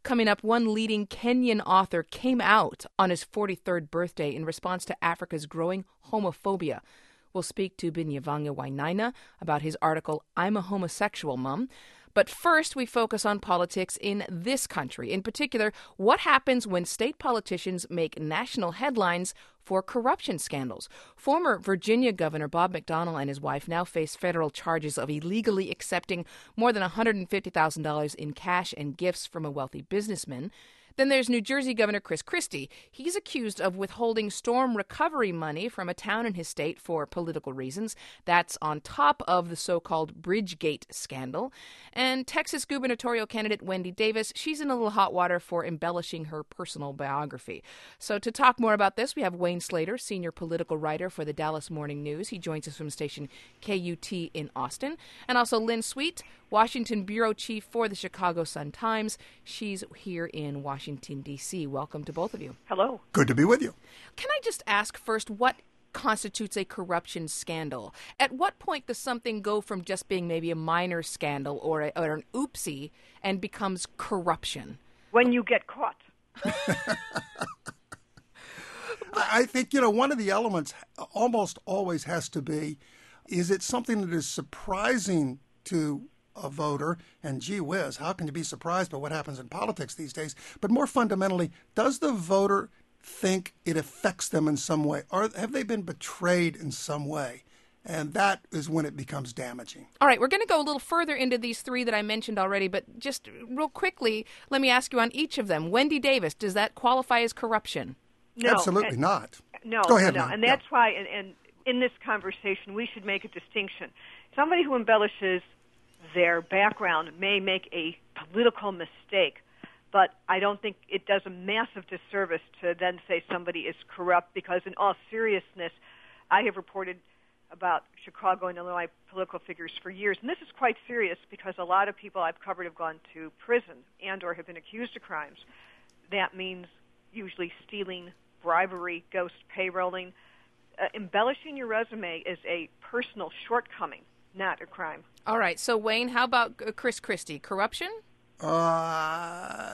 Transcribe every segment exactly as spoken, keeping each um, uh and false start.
Coming up, one leading Kenyan author came out on his forty-third birthday in response to Africa's growing homophobia. We'll speak to Binyavanga Wainaina about his article, I'm a Homosexual, Mum. But first, we focus on politics in this country. In particular, what happens when state politicians make national headlines for corruption scandals. Former Virginia Governor Bob McDonnell and his wife now face federal charges of illegally accepting more than one hundred fifty thousand dollars in cash and gifts from a wealthy businessman. Then there's New Jersey Governor Chris Christie. He's accused of withholding storm recovery money from a town in his state for political reasons. That's on top of the so-called Bridgegate scandal. And Texas gubernatorial candidate Wendy Davis, she's in a little hot water for embellishing her personal biography. So to talk more about this, we have Wayne Slater, senior political writer for the Dallas Morning News. He joins us from station K U T in Austin. And also Lynn Sweet, Washington bureau chief for the Chicago Sun-Times. She's here in Washington, D C Welcome to both of you. Hello. Good to be with you. Can I just ask first, what constitutes a corruption scandal? At what point does something go from just being maybe a minor scandal or, a, or an oopsie and becomes corruption? When you get caught. I think, you know, one of the elements almost always has to be, is it something that is surprising to a voter, and gee whiz, how can you be surprised by what happens in politics these days? But more fundamentally, does the voter think it affects them in some way? Or have they been betrayed in some way? And that is when it becomes damaging. All right, we're going to go a little further into these three that I mentioned already, but just real quickly, let me ask you on each of them. Wendy Davis, does that qualify as corruption? No. Absolutely and, not. No, Go ahead, no. ma'am. And that's yeah. why, and, and in this conversation, we should make a distinction. Somebody who embellishes their background may make a political mistake, but I don't think it does a massive disservice to then say somebody is corrupt, because in all seriousness, I have reported about Chicago and Illinois political figures for years, and this is quite serious because a lot of people I've covered have gone to prison and or have been accused of crimes. That means usually stealing, bribery, ghost payrolling. Uh, embellishing your resume is a personal shortcoming, not a crime. All right. So, Wayne, how about Chris Christie? Corruption? Uh,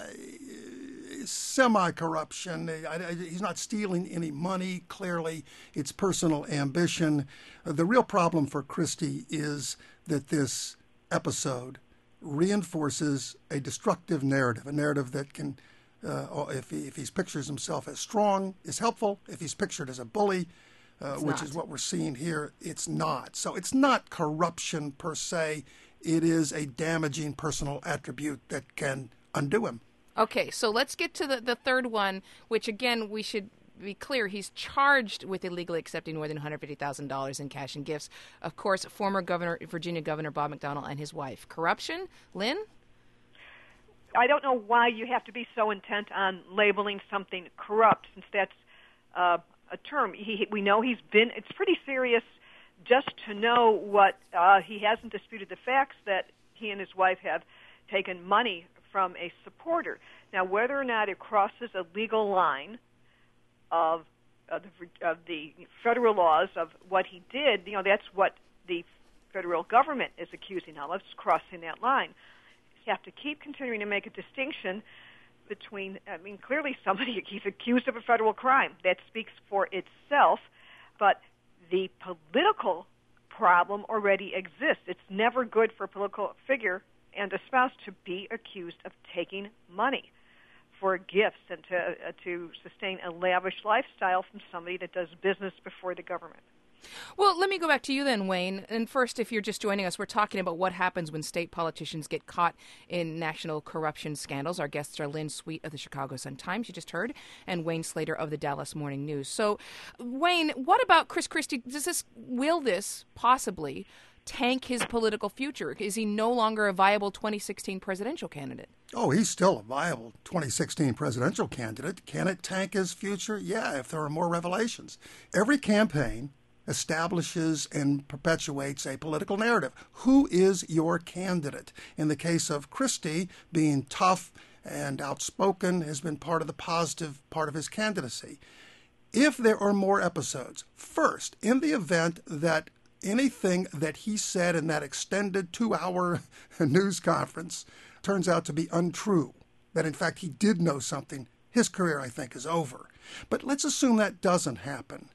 semi-corruption. I, I, he's not stealing any money. Clearly, it's personal ambition. Uh, the real problem for Christie is that this episode reinforces a destructive narrative, a narrative that can, uh, if, he, if he pictures himself as strong, is helpful. If he's pictured as a bully, Uh, which not. is what we're seeing here, it's not. So it's not corruption per se. It is a damaging personal attribute that can undo him. Okay, so let's get to the, the third one, which, again, we should be clear. He's charged with illegally accepting more than one hundred fifty thousand dollars in cash and gifts. Of course, former Governor, Virginia Governor Bob McDonnell and his wife. Corruption? Lynn? I don't know why you have to be so intent on labeling something corrupt, since that's uh, a term. He, we know he's been, it's pretty serious just to know what, uh, he hasn't disputed the facts that he and his wife have taken money from a supporter. Now, whether or not it crosses a legal line of, of, the, of the federal laws of what he did, you know, that's what the federal government is accusing him of, crossing that line. You have to keep continuing to make a distinction between, I mean, clearly somebody, he's accused of a federal crime. That speaks for itself, but the political problem already exists. It's never good for a political figure and a spouse to be accused of taking money for gifts and to, uh, to sustain a lavish lifestyle from somebody that does business before the government. Well, let me go back to you then, Wayne. And first, if you're just joining us, we're talking about what happens when state politicians get caught in national corruption scandals. Our guests are Lynn Sweet of the Chicago Sun-Times, you just heard, and Wayne Slater of the Dallas Morning News. So, Wayne, what about Chris Christie? Does this, will this possibly tank his political future? Is he no longer a viable twenty sixteen presidential candidate? Oh, he's still a viable twenty sixteen presidential candidate. Can it tank his future? Yeah, if there are more revelations. Every campaign establishes and perpetuates a political narrative. Who is your candidate? In the case of Christie, being tough and outspoken has been part of the positive part of his candidacy. If there are more episodes, first, in the event that anything that he said in that extended two-hour news conference turns out to be untrue, that in fact he did know something, his career, I think, is over. But let's assume that doesn't happen.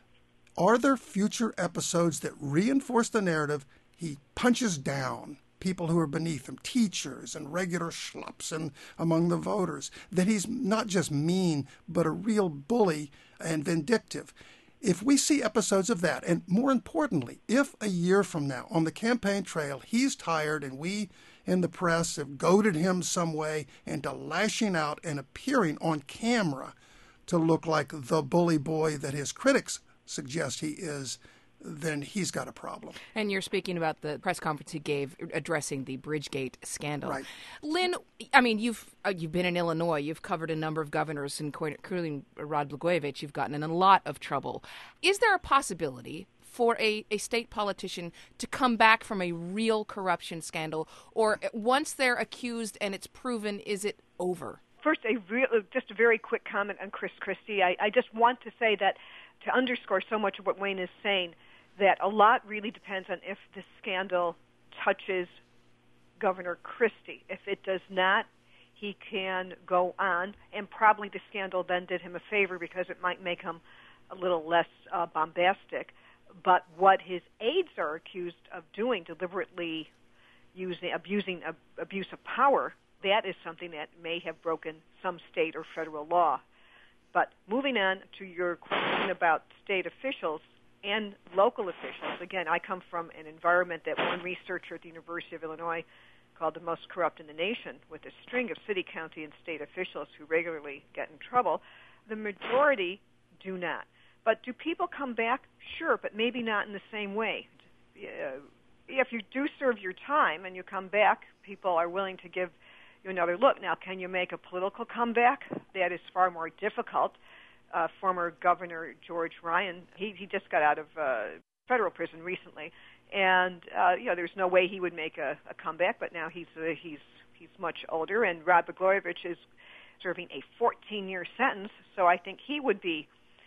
Are there future episodes that reinforce the narrative he punches down people who are beneath him, teachers and regular schlups and among the voters, that he's not just mean, but a real bully and vindictive? If we see episodes of that, and more importantly, if a year from now on the campaign trail he's tired and we in the press have goaded him some way into lashing out and appearing on camera to look like the bully boy that his critics suggest he is, then he's got a problem. And you're speaking about the press conference he gave addressing the Bridgegate scandal. Right. Lynn, I mean, you've uh, you've been in Illinois. You've covered a number of governors, including Rod Blagojevich. You've gotten in a lot of trouble. Is there a possibility for a, a state politician to come back from a real corruption scandal, or once they're accused and it's proven, is it over? First, a real, just a very quick comment on Chris Christie. I, I just want to say that to underscore so much of what Wayne is saying, that a lot really depends on if the scandal touches Governor Christie. If it does not, he can go on, and probably the scandal then did him a favor because it might make him a little less uh, bombastic. But what his aides are accused of doing, deliberately using, abusing uh, abuse of power, that is something that may have broken some state or federal law. But moving on to your question about state officials and local officials, again, I come from an environment that one researcher at the University of Illinois called the most corrupt in the nation, with a string of city, county, and state officials who regularly get in trouble. The majority do not. But do people come back? Sure, but maybe not in the same way. Uh, if you do serve your time and you come back, people are willing to give you another look. Now, can you make a political comeback? That is far more difficult. Uh, former Governor George Ryan, he, he just got out of uh, federal prison recently, and uh, you know there's no way he would make a, a comeback. But now he's uh, he's he's much older, and Rod Blagojevich is serving a fourteen-year sentence, so I think he would be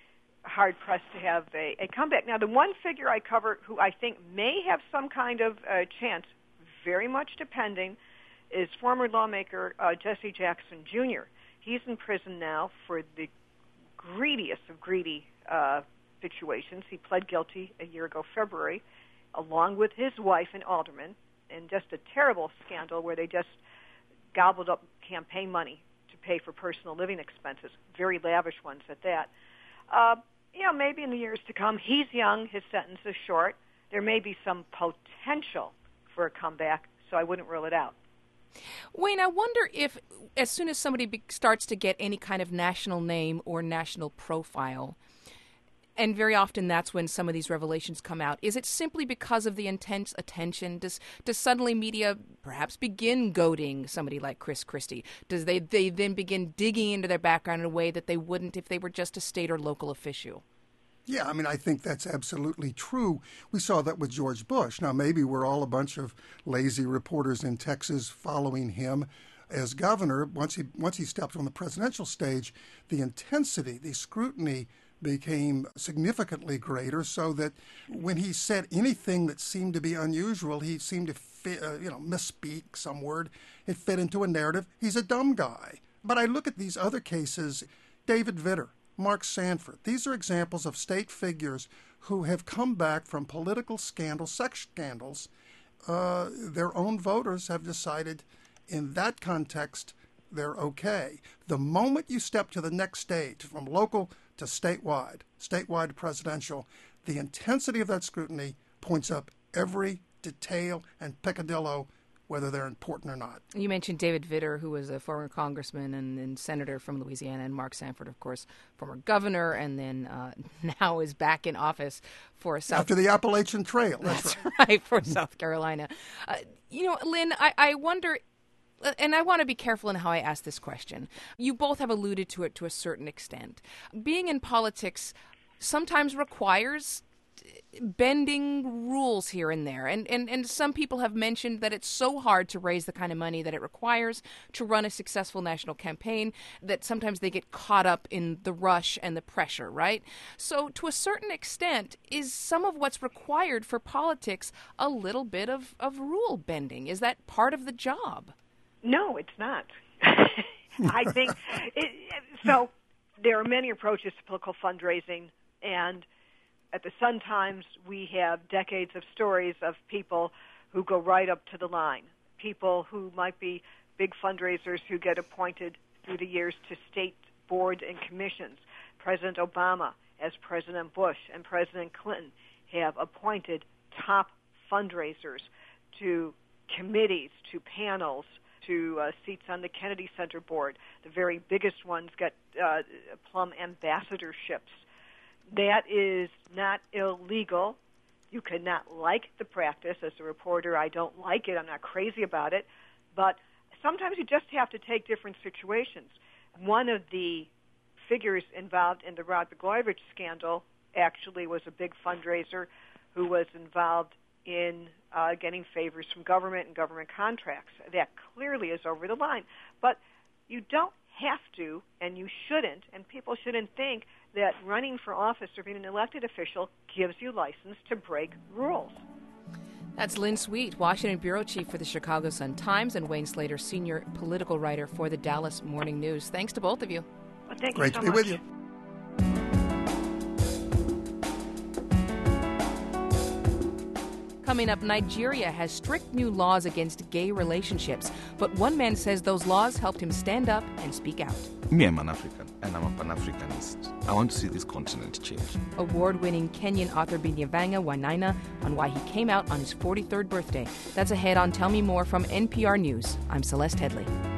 hard pressed to have a, a comeback. Now, the one figure I cover who I think may have some kind of uh, chance, very much depending, is former lawmaker uh, Jesse Jackson Junior He's in prison now for the greediest of greedy uh, situations. He pled guilty a year ago, February, along with his wife and alderman, in just a terrible scandal where they just gobbled up campaign money to pay for personal living expenses, very lavish ones at that. Uh, you know, maybe in the years to come, he's young, his sentence is short. There may be some potential for a comeback, so I wouldn't rule it out. Wayne, I wonder if as soon as somebody be- starts to get any kind of national name or national profile, and very often that's when some of these revelations come out, is it simply because of the intense attention? Does does suddenly media perhaps begin goading somebody like Chris Christie? Does they, they then begin digging into their background in a way that they wouldn't if they were just a state or local official? Yeah, I mean, I think that's absolutely true. We saw that with George Bush. Now, maybe we're all a bunch of lazy reporters in Texas following him as governor. Once he once he stepped on the presidential stage, the intensity, the scrutiny became significantly greater, so that when he said anything that seemed to be unusual, he seemed to fit, uh, you know, misspeak some word. It fit into a narrative. He's a dumb guy. But I look at these other cases, David Vitter, Mark Sanford. These are examples of state figures who have come back from political scandals, sex scandals. Uh, their own voters have decided in that context they're okay. The moment you step to the next stage, from local to statewide, statewide to presidential, the intensity of that scrutiny points up every detail and peccadillo, whether they're important or not. You mentioned David Vitter, who was a former congressman and, and senator from Louisiana, and Mark Sanford, of course, former governor, and then uh, now is back in office for South... After the Appalachian Trail. That's, that's right. right, for South Carolina. Uh, you know, Lynn, I, I wonder... And I want to be careful in how I ask this question. You both have alluded to it to a certain extent. Being in politics sometimes requires bending rules here and there. And, and, and some people have mentioned that it's so hard to raise the kind of money that it requires to run a successful national campaign that sometimes they get caught up in the rush and the pressure, right? So to a certain extent, is some of what's required for politics a little bit of, of rule bending? Is that part of the job? No, it's not. I think it, so. There are many approaches to political fundraising, and at the Sun-Times, we have decades of stories of people who go right up to the line, people who might be big fundraisers who get appointed through the years to state boards and commissions. President Obama, as President Bush, and President Clinton have appointed top fundraisers to committees, to panels, to uh, seats on the Kennedy Center board. The very biggest ones get uh, plum ambassadorships. That is not illegal. You could not like the practice. As a reporter, I don't like it. I'm not crazy about it. But sometimes you just have to take different situations. One of the figures involved in the Rod Blagojevich scandal actually was a big fundraiser who was involved in uh, getting favors from government and government contracts. That clearly is over the line. But you don't have to, and you shouldn't, and people shouldn't think that running for office or being an elected official gives you license to break rules. That's Lynn Sweet, Washington bureau chief for the Chicago Sun-Times, and Wayne Slater, senior political writer for the Dallas Morning News. Thanks to both of you. Well, thank Great you so to be much. with you. Coming up, Nigeria has strict new laws against gay relationships, but one man says those laws helped him stand up and speak out. Me, I'm an African, and I'm a Pan-Africanist. I want to see this continent change. Award-winning Kenyan author Binyavanga Wainaina on why he came out on his forty-third birthday. That's ahead on Tell Me More from N P R News. I'm Celeste Headley.